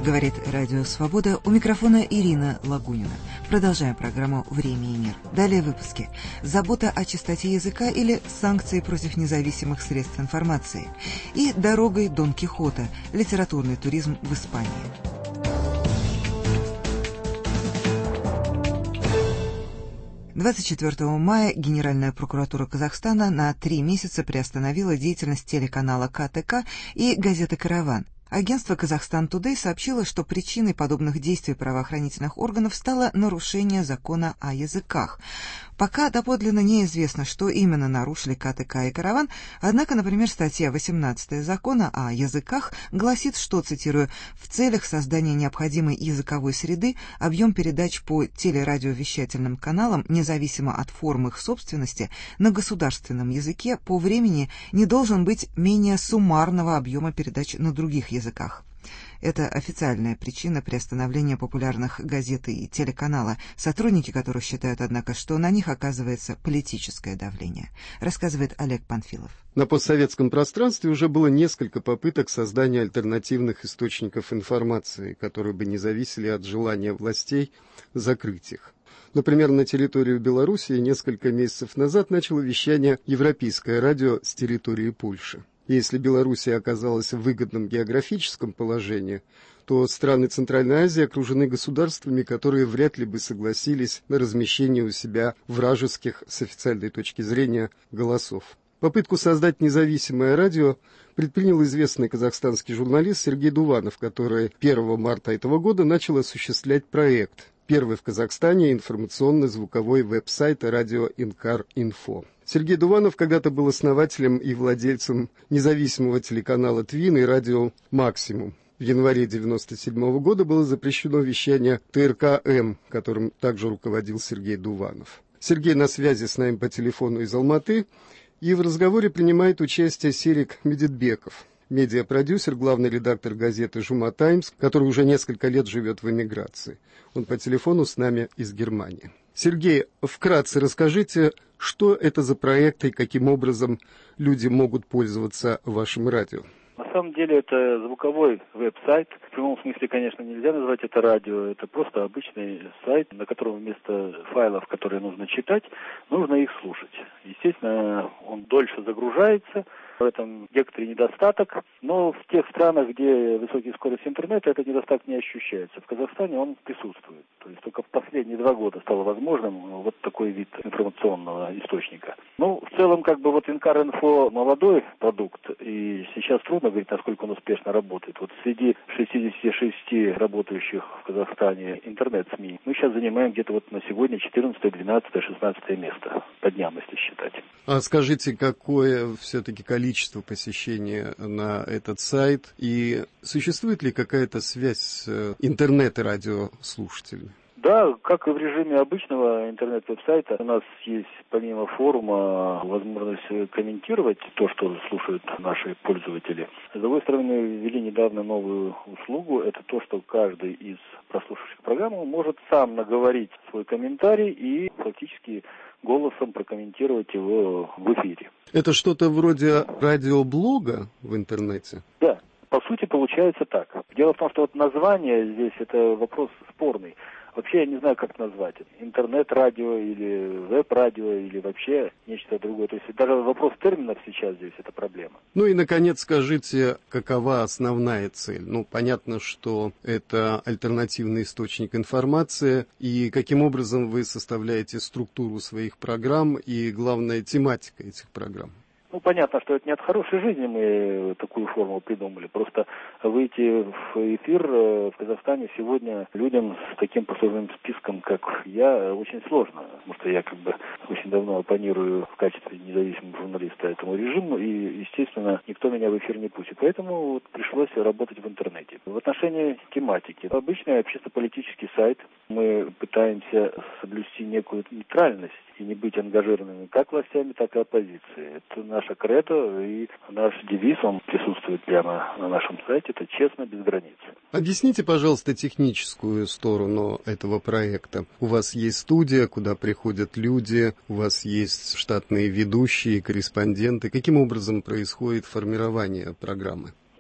Говорит Радио Свобода, у микрофона Ирина Лагунина. Продолжаем программу «Время и мир». Далее в выпуске. Забота о чистоте языка или санкции против независимых средств информации. И дорогой Дон Кихота. Литературный туризм в Испании. – 24 мая Генеральная прокуратура Казахстана на 3 месяца приостановила деятельность телеканала КТК и газеты «Караван». Агентство «Казахстан Тудэй» сообщило, что причиной подобных действий правоохранительных органов стало нарушение закона о языках. Пока доподлинно неизвестно, что именно нарушили КТК и «Караван», однако, например, статья 18 закона о языках гласит, что, цитирую, «в целях создания необходимой языковой среды объем передач по телерадиовещательным каналам, независимо от форм их собственности, на государственном языке по времени не должен быть менее суммарного объема передач на других языках». Это официальная причина приостановления популярных газет и телеканала, сотрудники которых считают, однако, что на них оказывается политическое давление, рассказывает Олег Панфилов. На постсоветском пространстве уже было несколько попыток создания альтернативных источников информации, которые бы не зависели от желания властей закрыть их. Например, на территории Белоруссии несколько месяцев назад начало вещание Европейское радио с территории Польши. Если Белоруссия оказалась в выгодном географическом положении, то страны Центральной Азии окружены государствами, которые вряд ли бы согласились на размещение у себя вражеских, с официальной точки зрения, голосов. Попытку создать независимое радио предпринял известный казахстанский журналист Сергей Дуванов, который 1 марта этого года начал осуществлять проект. Первый в Казахстане информационно-звуковой веб-сайт радио Инкар-Инфо. Сергей Дуванов когда-то был основателем и владельцем независимого телеканала «Твин» и радио «Максимум». В январе 1997 года было запрещено вещание ТРК-М, которым также руководил Сергей Дуванов. Сергей на связи с нами по телефону из Алматы, и в разговоре принимает участие Серик Медетбеков, медиапродюсер, главный редактор газеты «Жума Таймс», который уже несколько лет живет в эмиграции. Он по телефону с нами из Германии. Сергей, вкратце расскажите, что это за проект и каким образом люди могут пользоваться вашим радио? На самом деле это звуковой веб-сайт. В прямом смысле, конечно, нельзя назвать это радио. Это просто обычный сайт, на котором вместо файлов, которые нужно читать, нужно их слушать. Естественно, он дольше загружается. В этом некоторый недостаток, но в тех странах, где высокая скорость интернета, этот недостаток не ощущается. В Казахстане он присутствует. То есть только в последние 2 года стало возможным вот такой вид информационного источника. Ну, в целом, Инкар-Инфо молодой продукт, и сейчас трудно говорить, насколько он успешно работает. Вот среди 66 работающих в Казахстане интернет-СМИ мы сейчас занимаем где-то на сегодня 14, 12, 16 место по дням, если считать. А скажите, какое все-таки количество посещения на этот сайт, и существует ли какая-то связь с интернет- и радиослушателями? Да, как и в режиме обычного интернет-веб-сайта, у нас есть помимо форума возможность комментировать то, что слушают наши пользователи. С другой стороны, мы ввели недавно новую услугу. Это то, что каждый из прослушавших программу может сам наговорить свой комментарий и фактически голосом прокомментировать его в эфире. Это что-то вроде радиоблога в интернете? Да. По сути, получается так. Дело в том, что название здесь это вопрос спорный. Вообще я не знаю, как назвать. Интернет-радио или веб-радио или вообще нечто другое. То есть даже вопрос терминов сейчас здесь это проблема. Ну и, наконец, скажите, какова основная цель? Понятно, что это альтернативный источник информации. И каким образом вы составляете структуру своих программ и, главное, тематика этих программ? Понятно, что это не от хорошей жизни мы такую форму придумали. Просто выйти в эфир в Казахстане сегодня людям с таким послужным списком, как я, очень сложно. Потому что я очень давно оппонирую в качестве независимого журналиста этому режиму, и, естественно, никто меня в эфир не пустит. Поэтому пришлось работать в интернете. В отношении тематики. Обычный общественно-политический сайт. Мы пытаемся соблюсти некую нейтральность и не быть ангажированными как властями, так и оппозицией. Это наша кредо, и наш девиз, он присутствует прямо на нашем сайте, это «Честно, без границ». Объясните, пожалуйста, техническую сторону этого проекта. У вас есть студия, куда приходят люди, у вас есть штатные ведущие, корреспонденты. Каким образом происходит формирование программы?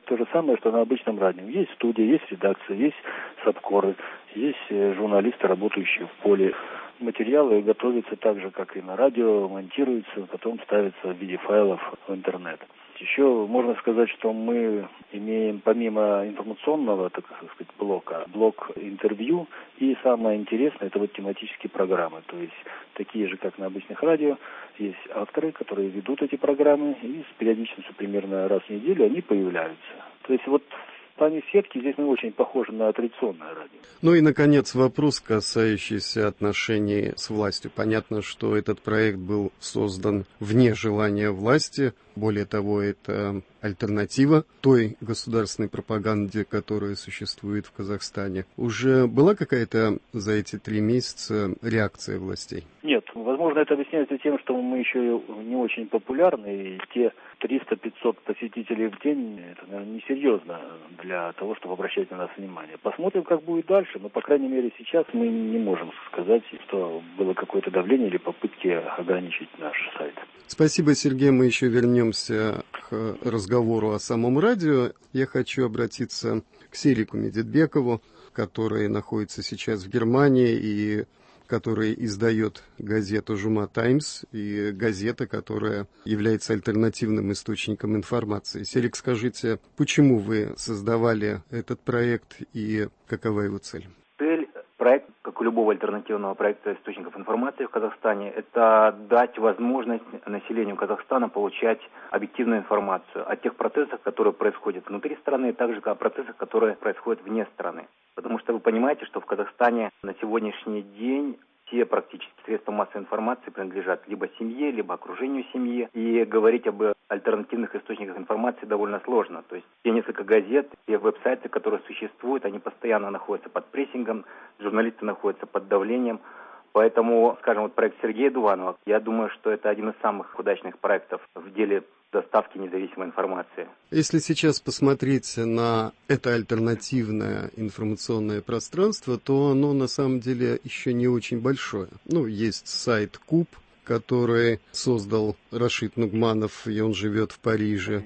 то же самое, что на обычном радио. Есть студия, есть редакция, есть сабкоры, есть журналисты, работающие в поле. Материалы готовятся так же, как и на радио, монтируются, потом ставятся в виде файлов в интернет. Еще можно сказать, что мы имеем помимо информационного, так сказать, блока, блок интервью, и самое интересное — это вот тематические программы. То есть такие же, как на обычных радио, есть авторы, которые ведут эти программы, и с периодичностью примерно раз в неделю они появляются. То есть вот в плане сетки здесь мы очень похожи на традиционное радио. Ну и, наконец, вопрос, касающийся отношений с властью. Понятно, что этот проект был создан вне желания власти. Более того, это альтернатива той государственной пропаганде, которая существует в Казахстане. Уже была какая-то за эти 3 месяца реакция властей? Нет, возможно, это объясняется тем, что мы еще не очень популярны, и те 300-500 посетителей в день, это, наверное, несерьезно для того, чтобы обращать на нас внимание. Посмотрим, как будет дальше, но, по крайней мере, сейчас мы не можем сказать, что было какое-то давление или попытки ограничить наш сайт. Спасибо, Сергей. Мы еще вернемся к разговору о самом радио. Я хочу обратиться к Серику Медетбекову, который находится сейчас в Германии и который издает газету «Жума Таймс», и газета, которая является альтернативным источником информации. Серик, скажите, почему вы создавали этот проект и какова его цель? Цель проекта, как у любого альтернативного проекта источников информации в Казахстане, это дать возможность населению Казахстана получать объективную информацию о тех процессах, которые происходят внутри страны, так же как о процессах, которые происходят вне страны. Потому что вы понимаете, что в Казахстане на сегодняшний день все практически средства массовой информации принадлежат либо семье, либо окружению семьи. И говорить об альтернативных источниках информации довольно сложно. То есть те несколько газет, те веб-сайты, которые существуют, они постоянно находятся под прессингом, журналисты находятся под давлением. Поэтому, скажем, вот проект Сергея Дуванова, я думаю, что это один из самых удачных проектов в деле доставки независимой информации. Если сейчас посмотреть на это альтернативное информационное пространство, то оно на самом деле еще не очень большое. Ну, есть сайт Куб, который создал Рашид Нугманов, и он живет в Париже.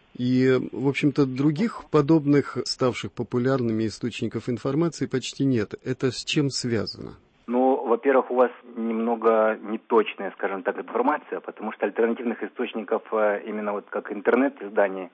И, в общем-то, других подобных, ставших популярными источников информации почти нет. Это с чем связано? Во-первых, у вас немного неточная, скажем так, информация, потому что альтернативных источников, именно вот как интернет-изданий,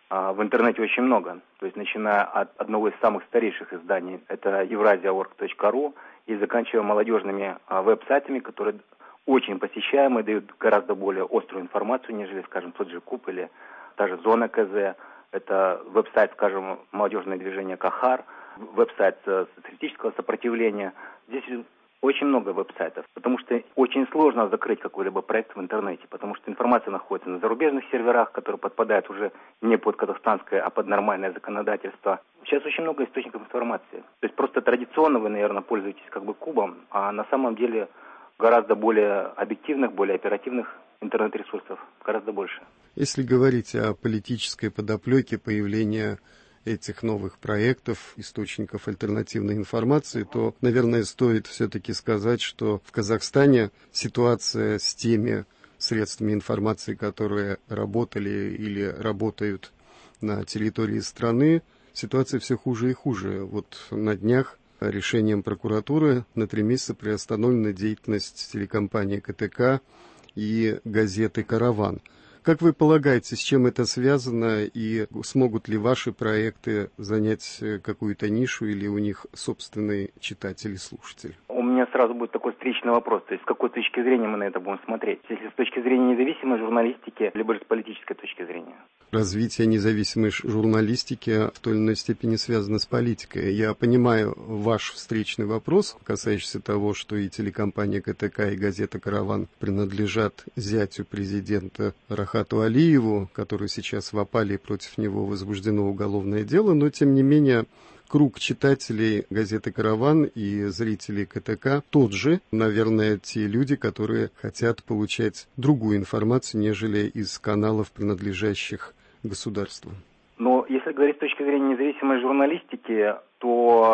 в интернете очень много. То есть, начиная от одного из самых старейших изданий, это eurasia.org.ru, и заканчивая молодежными веб-сайтами, которые очень посещаемы, дают гораздо более острую информацию, нежели, скажем, тот же Куб или та же Зона КЗ. Это веб-сайт, скажем, молодежное движение Кахар, веб-сайт социалистического сопротивления. Здесь очень много веб-сайтов, потому что очень сложно закрыть какой-либо проект в интернете, потому что информация находится на зарубежных серверах, которые подпадают уже не под казахстанское, а под нормальное законодательство. Сейчас очень много источников информации. То есть просто традиционно вы, наверное, пользуетесь как бы Кубом, а на самом деле гораздо более объективных, более оперативных интернет-ресурсов, гораздо больше. Если говорить о политической подоплеке появления этих новых проектов, источников альтернативной информации, то, наверное, стоит все-таки сказать, что в Казахстане ситуация с теми средствами информации, которые работали или работают на территории страны, ситуация все хуже и хуже. Вот на днях решением прокуратуры на 3 месяца приостановлена деятельность телекомпании КТК и газеты «Караван». Как вы полагаете, с чем это связано, и смогут ли ваши проекты занять какую-то нишу, или у них собственный читатель и слушатель? У меня сразу будет такой встречный вопрос, то есть с какой точки зрения мы на это будем смотреть? Если с точки зрения независимой журналистики, либо же с политической точки зрения? Развитие независимой журналистики в той или иной степени связано с политикой. Я понимаю ваш встречный вопрос, касающийся того, что и телекомпания КТК, и газета «Караван» принадлежат зятю президента Рахату Алиеву, который сейчас в опале, против него возбуждено уголовное дело, но, тем не менее, круг читателей газеты «Караван» и зрителей КТК тот же, наверное, те люди, которые хотят получать другую информацию, нежели из каналов, принадлежащих государству. Но если говорить с точки зрения независимой журналистики, то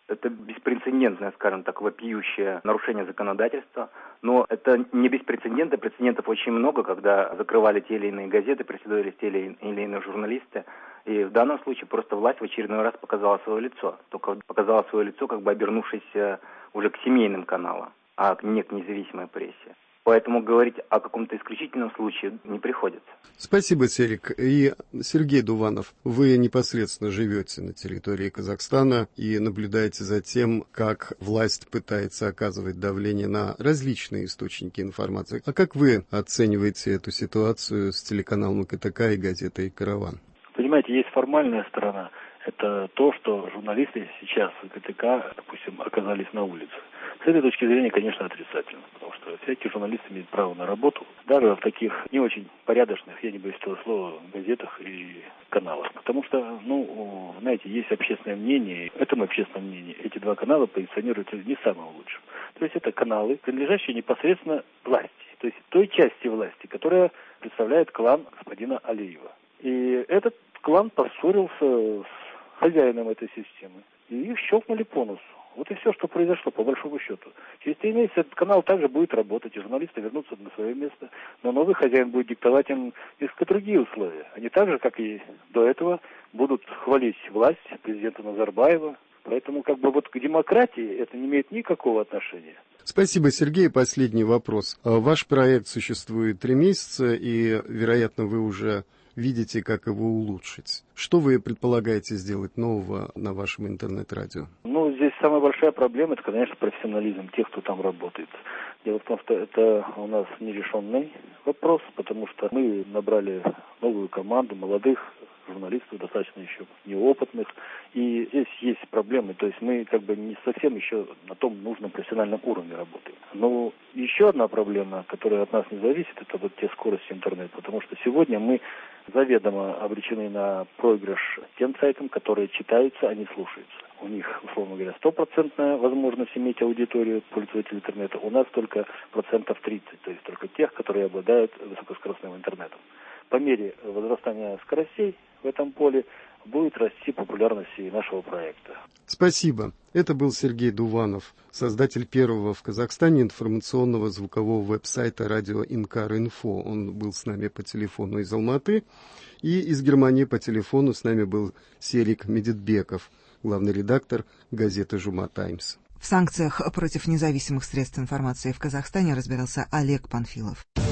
Это беспрецедентное, скажем так, вопиющее нарушение законодательства. Но это не беспрецедентно. Прецедентов очень много, когда закрывали те или иные газеты, преследовались те или иные журналисты. И в данном случае просто власть в очередной раз показала свое лицо. Только показала свое лицо, как бы обернувшись уже к семейным каналам, а не к независимой прессе. Поэтому говорить о каком-то исключительном случае не приходится. Спасибо, Серик. И Сергей Дуванов, вы непосредственно живете на территории Казахстана и наблюдаете за тем, как власть пытается оказывать давление на различные источники информации. А как вы оцениваете эту ситуацию с телеканалом КТК и газетой «Караван»? Понимаете, есть формальная сторона. Это то, что журналисты сейчас КТК, допустим, оказались на улице. С этой точки зрения, конечно, отрицательно, потому что всякий журналист имеет право на работу, даже в таких не очень порядочных, я не боюсь этого слова, газетах и каналах. Потому что, знаете, есть общественное мнение, этому общественному мнению эти два канала позиционируются не самым лучшим. То есть это каналы, принадлежащие непосредственно власти, то есть той части власти, которая представляет клан господина Алиева. И этот клан поссорился с хозяином этой системы, и их щелкнули по носу. Вот и все, что произошло, по большому счету. Через 3 месяца этот канал также будет работать, и журналисты вернутся на свое место. Но новый хозяин будет диктовать им несколько другие условия. Они так же, как и до этого, будут хвалить власть президента Назарбаева. Поэтому к демократии это не имеет никакого отношения. Спасибо, Сергей. Последний вопрос. Ваш проект существует 3 месяца, и, вероятно, вы уже видите, как его улучшить. Что вы предполагаете сделать нового на вашем интернет-радио? Здесь самая большая проблема, это, конечно, профессионализм тех, кто там работает. Дело в том, что это у нас нерешенный вопрос, потому что мы набрали новую команду молодых журналистов, достаточно еще неопытных, и здесь есть проблемы, то есть мы не совсем еще на том нужном профессиональном уровне работаем. Но еще одна проблема, которая от нас не зависит, это те скорости интернета, потому что сегодня мы заведомо обречены на проигрыш тем сайтам, которые читаются, а не слушаются. У них, условно говоря, 100% возможность иметь аудиторию пользователей интернета, у нас только 30%, то есть только тех, которые обладают высокоскоростным интернетом. По мере возрастания скоростей в этом поле будет расти популярность и нашего проекта. Спасибо. Это был Сергей Дуванов, создатель первого в Казахстане информационного звукового веб-сайта радио Инкар.Инфо. Он был с нами по телефону из Алматы. И из Германии по телефону с нами был Серик Медетбеков, главный редактор газеты «Жума Таймс». В санкциях против независимых средств информации в Казахстане разбирался Олег Панфилов.